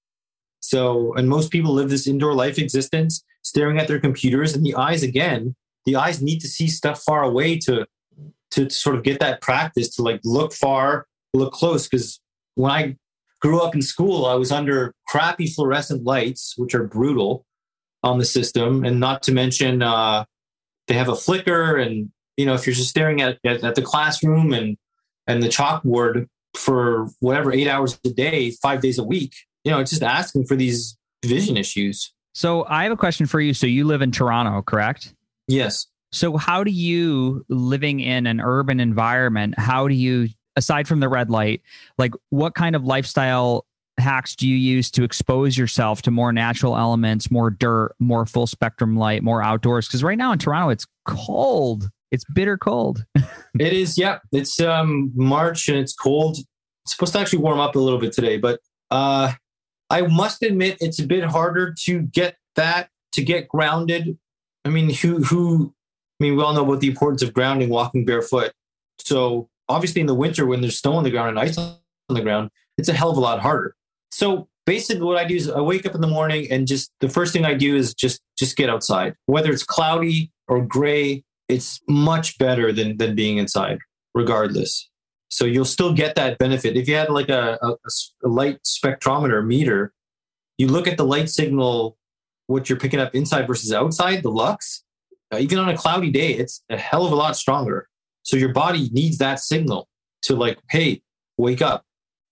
So, and most people live this indoor life existence, staring at their computers, and the eyes, again, the eyes need to see stuff far away to, to sort of get that practice to like look far, look close. Because when I grew up in school, I was under crappy fluorescent lights, which are brutal on the system. And not to mention, uh, they have a flicker. And, you know, if you're just staring at, at, at the classroom and, and the chalkboard for whatever, eight hours a day, five days a week, you know, it's just asking for these vision issues. So I have a question for you. So you live in Toronto, correct? Yes. So how do you, living in an urban environment, how do you, aside from the red light, like what kind of lifestyle hacks do you use to expose yourself to more natural elements, more dirt, more full spectrum light, more outdoors? Because right now in Toronto, it's cold. It's bitter cold. It is. Yeah. It's um, March and it's cold. It's supposed to actually warm up a little bit today, but uh, I must admit it's a bit harder to get that, to get grounded. I mean, who, who, I mean, we all know about the importance of grounding, walking barefoot. So obviously in the winter, when there's snow on the ground and ice on the ground, it's a hell of a lot harder. So basically what I do is I wake up in the morning and just the first thing I do is just, just get outside. Whether it's cloudy or gray, it's much better than, than being inside, regardless. So you'll still get that benefit. If you had like a, a, a light spectrometer meter, you look at the light signal, what you're picking up inside versus outside, the lux, uh, even on a cloudy day, it's a hell of a lot stronger. So your body needs that signal to like, hey, wake up.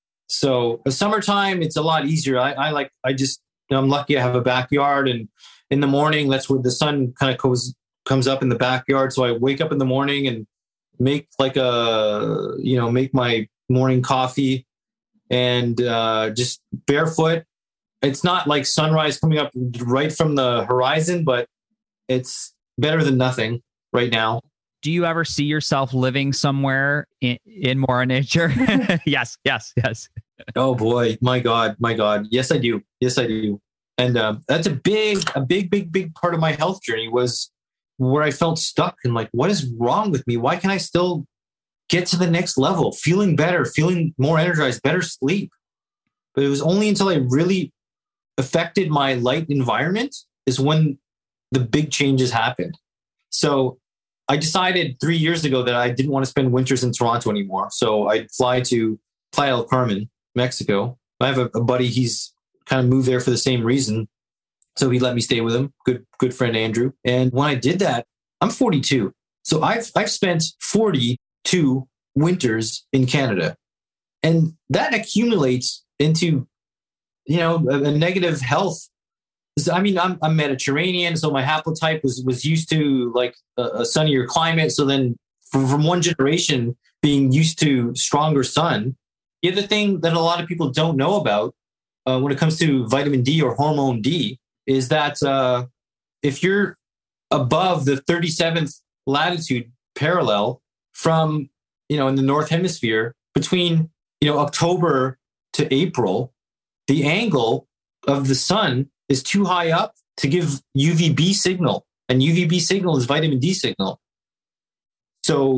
So the summertime, it's a lot easier. I, I like, I just, you know, I'm lucky I have a backyard, and in the morning, that's where the sun kind of goes, comes up in the backyard. So I wake up in the morning and make like a, you know, make my morning coffee and uh, just barefoot. It's not like sunrise coming up right from the horizon, but it's better than nothing right now. Do you ever see yourself living somewhere in, in more nature? Yes, yes, yes. Oh boy, my God, my God. Yes, I do. Yes, I do. And um, that's a big, a big, big, big part of my health journey was where I felt stuck and like, what is wrong with me? Why can't I still get to the next level? Feeling better, feeling more energized, better sleep. But it was only until I really affected my light environment is when the big changes happened. So I decided three years ago that I didn't want to spend winters in Toronto anymore. So I'd fly to Playa del Carmen, Mexico. I have a, a buddy, he's kind of moved there for the same reason. So he let me stay with him. Good, good friend, Andrew. And when I did that, I'm forty-two. So I've, I've spent forty-two winters in Canada, and that accumulates into, you know, a, a negative health. I mean, I'm, I'm Mediterranean, so my haplotype was, was used to like a, a sunnier climate. So then from, from one generation being used to stronger sun, the other thing that a lot of people don't know about uh, when it comes to vitamin D or hormone D is that uh, if you're above the thirty-seventh latitude parallel from, you know, in the North Hemisphere between, you know, October to April, the angle of the sun is too high up to give U V B signal, and U V B signal is vitamin D signal. So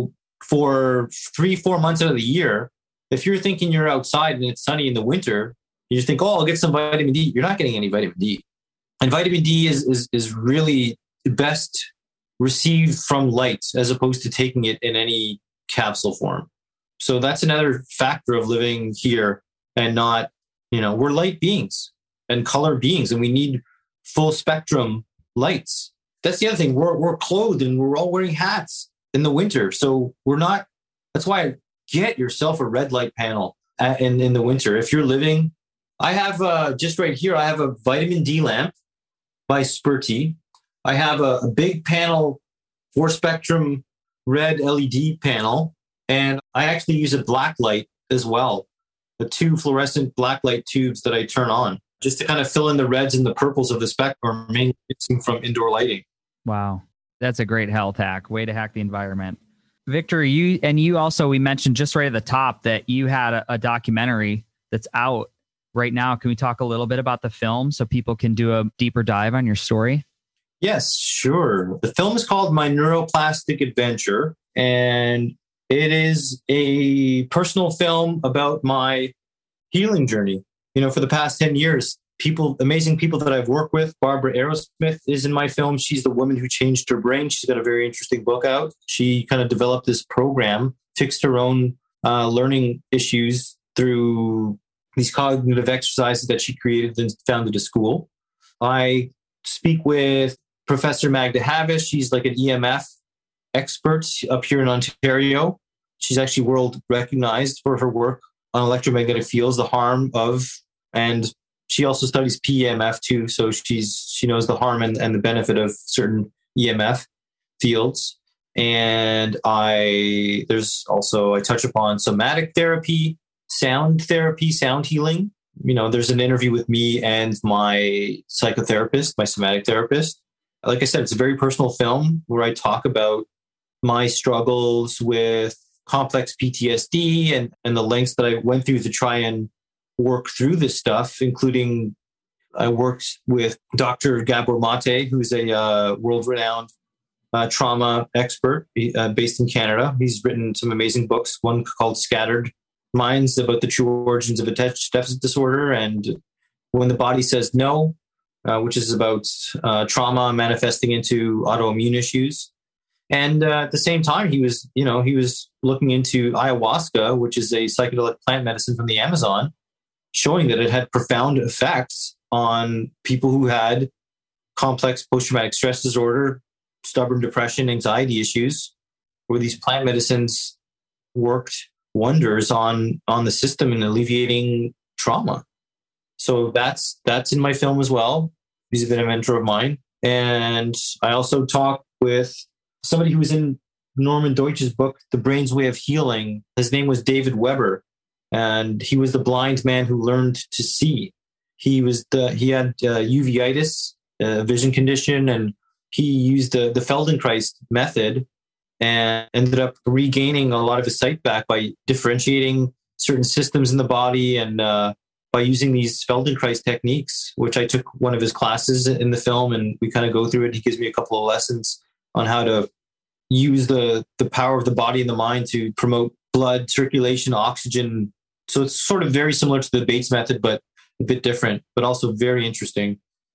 for three, four months out of the year, if you're thinking you're outside and it's sunny in the winter, you just think, oh, I'll get some vitamin D. You're not getting any vitamin D. And vitamin D is, is, is really best received from light as opposed to taking it in any capsule form. So that's another factor of living here and not, you know, we're light beings and color beings, and we need full spectrum lights. That's the other thing. We're, we're clothed and we're all wearing hats in the winter. So we're not, that's why get yourself a red light panel at, in, in the winter. If you're living, I have uh, just right here, I have a vitamin D lamp by Sperti. I have a, a big panel, four spectrum red L E D panel. And I actually use a black light as well. The two fluorescent black light tubes that I turn on just to kind of fill in the reds and the purples of the spectrum, mainly from indoor lighting. Wow. That's a great health hack. Way to hack the environment. Victor, you and you also, we mentioned just right at the top that you had a, a documentary that's out right now. Can we talk a little bit about the film so people can do a deeper dive on your story? Yes, sure. The film is called My Neuroplastic Adventure, and it is a personal film about my healing journey. You know, for the past ten years, people, amazing people that I've worked with. Barbara Aerosmith is in my film. She's the woman who changed her brain. She's got a very interesting book out. She kind of developed this program, fixed her own uh, learning issues through these cognitive exercises that she created and founded a school. I speak with Professor Magda Havish. She's like an E M F expert up here in Ontario. She's actually world recognized for her work on electromagnetic fields, the harm of, and she also studies P E M F too. So she's she knows the harm and, and the benefit of certain E M F fields. And I there's also I touch upon somatic therapy, sound therapy, sound healing. You know, there's an interview with me and my psychotherapist, my somatic therapist. Like I said, it's a very personal film where I talk about my struggles with complex P T S D and, and the lengths that I went through to try and work through this stuff, including I worked with Doctor Gabor Mate, who's a uh, world-renowned uh, trauma expert uh, based in Canada. He's written some amazing books, one called Scattered Minds about the true origins of attached deficit disorder, and When the Body Says No, uh, which is about uh, trauma manifesting into autoimmune issues. And uh, at the same time, he was, you know, he was looking into ayahuasca, which is a psychedelic plant medicine from the Amazon, showing that it had profound effects on people who had complex post-traumatic stress disorder, stubborn depression, anxiety issues, where these plant medicines worked wonders on on the system and alleviating trauma. So that's that's in my film as well. He's been a mentor of mine. And I also talk with somebody who was in Norman Deutsch's book, The Brain's Way of Healing. His name was David Weber, and he was the blind man who learned to see. He was the he had uh, uveitis, a vision condition, and he used the, the Feldenkrais method and ended up regaining a lot of his sight back by differentiating certain systems in the body and uh, by using these Feldenkrais techniques, which I took one of his classes in the film, and we kind of go through it. He gives me a couple of lessons on how to use the, the power of the body and the mind to promote blood circulation, oxygen. So it's sort of very similar to the Bates method, but a bit different, but also very interesting.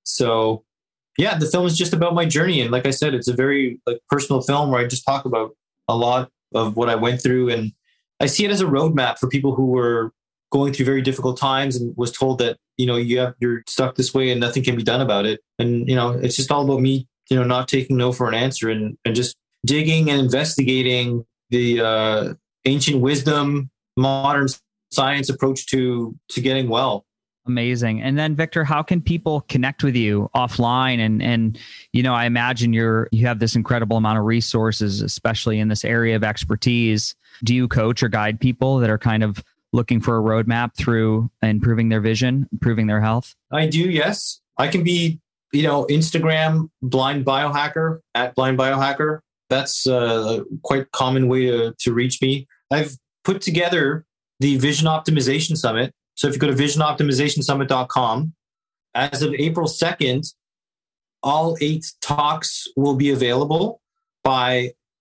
So yeah, the film is just about my journey. And like I said, it's a very like personal film where I just talk about a lot of what I went through. And I see it as a roadmap for people who were going through very difficult times and was told that, you know, you have, you're stuck this way and nothing can be done about it. And, you know, it's just all about me, you know, not taking no for an answer and, and just digging and investigating the uh, ancient wisdom, modern science approach to, to getting well. Amazing. And then Victor, how can people connect with you offline? And, and, you know, I imagine you're, you have this incredible amount of resources, especially in this area of expertise. Do you coach or guide people that are kind of looking for a roadmap through improving their vision, improving their health? I do. Yes. I can be, you know, Instagram blind biohacker at blind biohacker. That's a quite common way to, to reach me. I've put together the Vision Optimization Summit. So if you go to vision optimization summit dot com, as of April second, all eight talks will be available by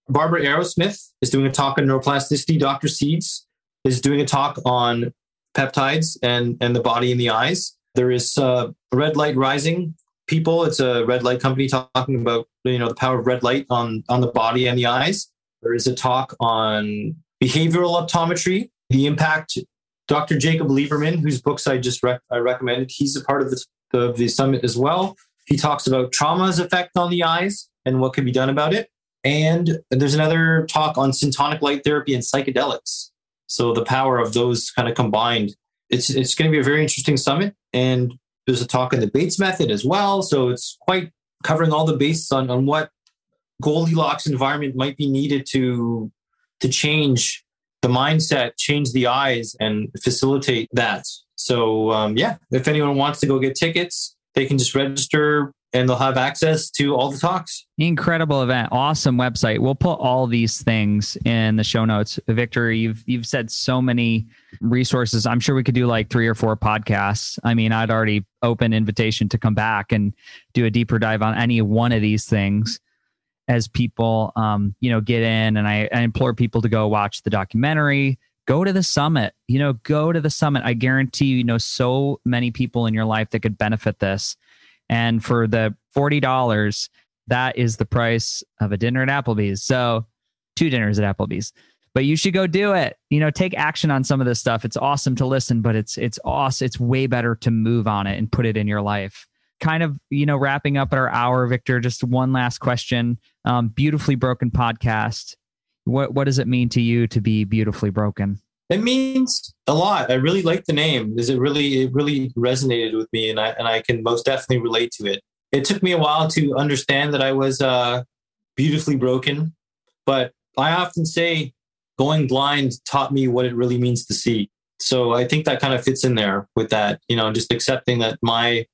Barbara Arrowsmith is doing a talk on neuroplasticity. Doctor Seeds is doing a talk on peptides and, and the body and the eyes. There is uh, Red Light Rising people. It's a red light company talking about, you know, the power of red light on, on the body and the eyes. There is a talk on behavioral optometry, the impact. Doctor Jacob Lieberman, whose books I just rec- I recommended, he's a part of the, of the summit as well. He talks about trauma's effect on the eyes and what can be done about it. And there's another talk on syntonic light therapy and psychedelics. So the power of those kind of combined. It's it's going to be a very interesting summit. And there's a talk on the Bates method as well. So it's quite covering all the bases on, on what Goldilocks environment might be needed to, to change the mindset, change the eyes, and facilitate that. So um, yeah, if anyone wants to go get tickets, they can just register and they'll have access to all the talks. Incredible event. Awesome website. We'll put all these things in the show notes. Victor, you've you've said so many resources. I'm sure we could do like three or four podcasts. I mean, I'd already open invitation to come back and do a deeper dive on any one of these things as people, um, you know, get in. And I, I implore people to go watch the documentary, go to the summit, you know, go to the summit. I guarantee you, you know, so many people in your life that could benefit this. And for the forty dollars, that is the price of a dinner at Applebee's. So two dinners at Applebee's, but you should go do it. You know, take action on some of this stuff. It's awesome to listen, but it's, it's awesome. It's way better to move on it and put it in your life. Kind of, you know, wrapping up our hour, Victor, just one last question. Um, Beautifully Broken podcast. What, what does it mean to you to be beautifully broken? It means a lot. I really like the name. Is it really, it really resonated with me, and I and I can most definitely relate to it. It took me a while to understand that I was uh, beautifully broken, but I often say going blind taught me what it really means to see. So I think that kind of fits in there with that. You know, just accepting that my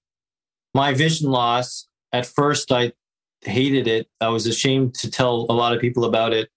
my vision loss. At first, I hated it. I was ashamed to tell a lot of people about it,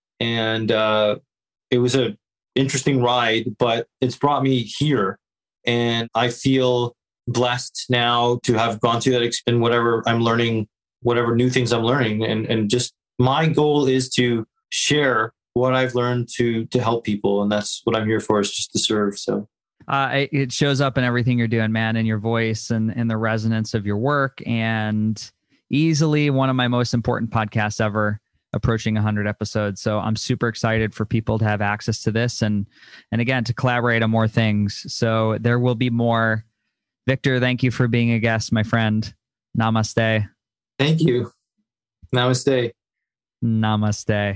and uh, it was a interesting ride, but it's brought me here, and I feel blessed now to have gone through that and whatever I'm learning, whatever new things I'm learning, and and just my goal is to share what I've learned to to help people, and that's what I'm here for, is just to serve. So uh, it shows up in everything you're doing, man, in your voice and in the resonance of your work, and easily one of my most important podcasts ever, approaching one hundred episodes. So I'm super excited for people to have access to this and, and again, to collaborate on more things. So there will be more. Victor, thank you for being a guest, my friend. Namaste. Thank you. Namaste. Namaste.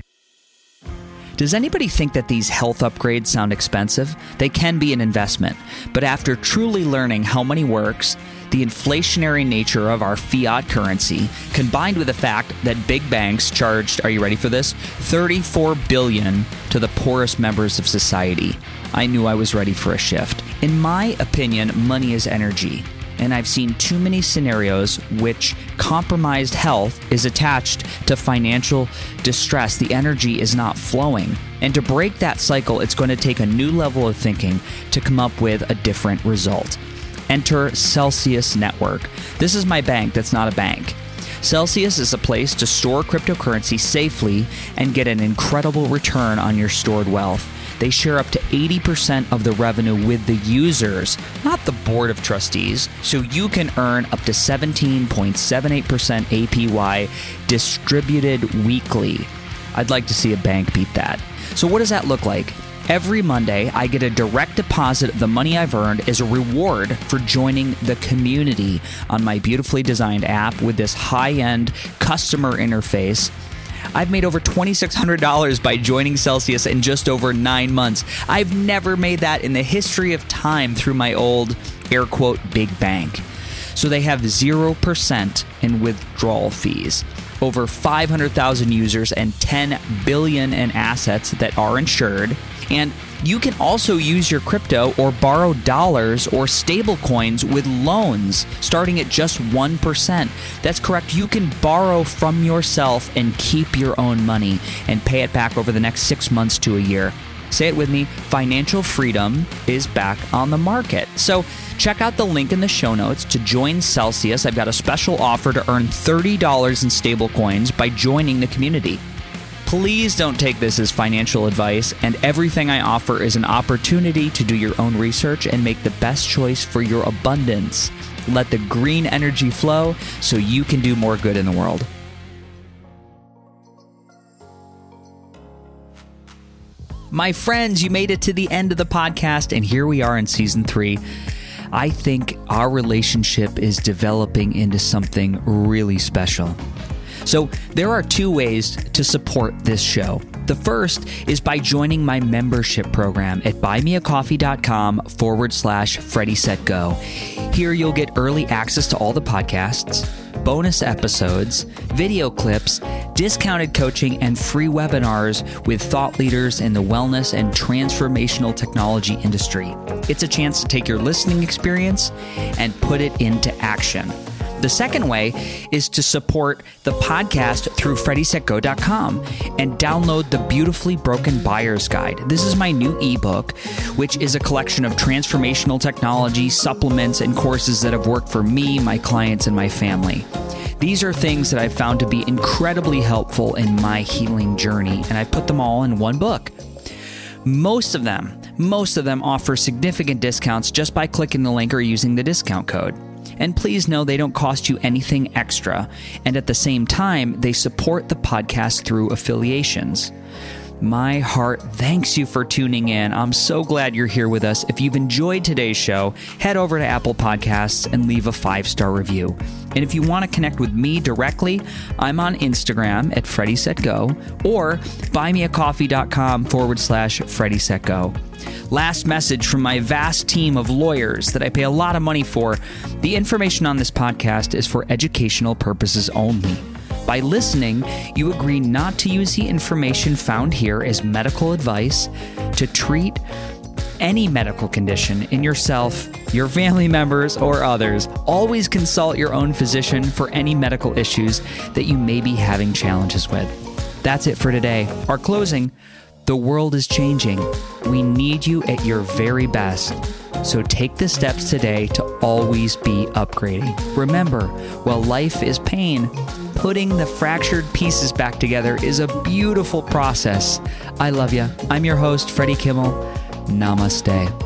Does anybody think that these health upgrades sound expensive? They can be an investment, but after truly learning how money works, the inflationary nature of our fiat currency, combined with the fact that big banks charged, are you ready for this, thirty-four billion dollars to the poorest members of society, I knew I was ready for a shift. In my opinion, money is energy, and I've seen too many scenarios which compromised health is attached to financial distress. The energy is not flowing. And to break that cycle, it's going to take a new level of thinking to come up with a different result. Enter Celsius Network. This is my bank that's not a bank. Celsius is a place to store cryptocurrency safely and get an incredible return on your stored wealth. They share up to eighty percent of the revenue with the users, not the board of trustees, so you can earn up to seventeen point seven eight percent A P Y distributed weekly. I'd like to see a bank beat that. So what does that look like? Every Monday, I get a direct deposit of the money I've earned as a reward for joining the community on my beautifully designed app with this high-end customer interface. I've made over two thousand six hundred dollars by joining Celsius in just over nine months. I've never made that in the history of time through my old, air quote, big bank. So they have zero percent in withdrawal fees. Over five hundred thousand users and ten billion dollars in assets that are insured. And you can also use your crypto or borrow dollars or stable coins with loans starting at just one percent. That's correct. You can borrow from yourself and keep your own money and pay it back over the next six months to a year. Say it with me. Financial freedom is back on the market. So check out the link in the show notes to join Celsius. I've got a special offer to earn thirty dollars in stable coins by joining the community. Please don't take this as financial advice, and everything I offer is an opportunity to do your own research and make the best choice for your abundance. Let the green energy flow so you can do more good in the world. My friends, you made it to the end of the podcast, and here we are in season three. I think our relationship is developing into something really special. So there are two ways to support this show. The first is by joining my membership program at buymeacoffee.com forward slash Freddie Set Go. Here you'll get early access to all the podcasts, bonus episodes, video clips, discounted coaching, and free webinars with thought leaders in the wellness and transformational technology industry. It's a chance to take your listening experience and put it into action. The second way is to support the podcast through freddie set go dot com and download the Beautifully Broken Buyer's Guide. This is my new ebook, which is a collection of transformational technology, supplements, and courses that have worked for me, my clients, and my family. These are things that I've found to be incredibly helpful in my healing journey, and I put them all in one book. Most of them, most of them offer significant discounts just by clicking the link or using the discount code. And please know they don't cost you anything extra. And at the same time, they support the podcast through affiliations. My heart thanks you for tuning in. I'm so glad you're here with us. If you've enjoyed today's show, head over to Apple Podcasts and leave a five-star review. And if you want to connect with me directly, I'm on Instagram at Freddie Set Go or buymeacoffee.com forward slash Freddie Set Go. Last message from my vast team of lawyers that I pay a lot of money for. The information on this podcast is for educational purposes only. By listening, you agree not to use the information found here as medical advice to treat any medical condition in yourself, your family members, or others. Always consult your own physician for any medical issues that you may be having challenges with. That's it for today. Our closing: the world is changing. We need you at your very best. So take the steps today to always be upgrading. Remember, while life is pain, putting the fractured pieces back together is a beautiful process. I love you. I'm your host, Freddie Kimmel. Namaste.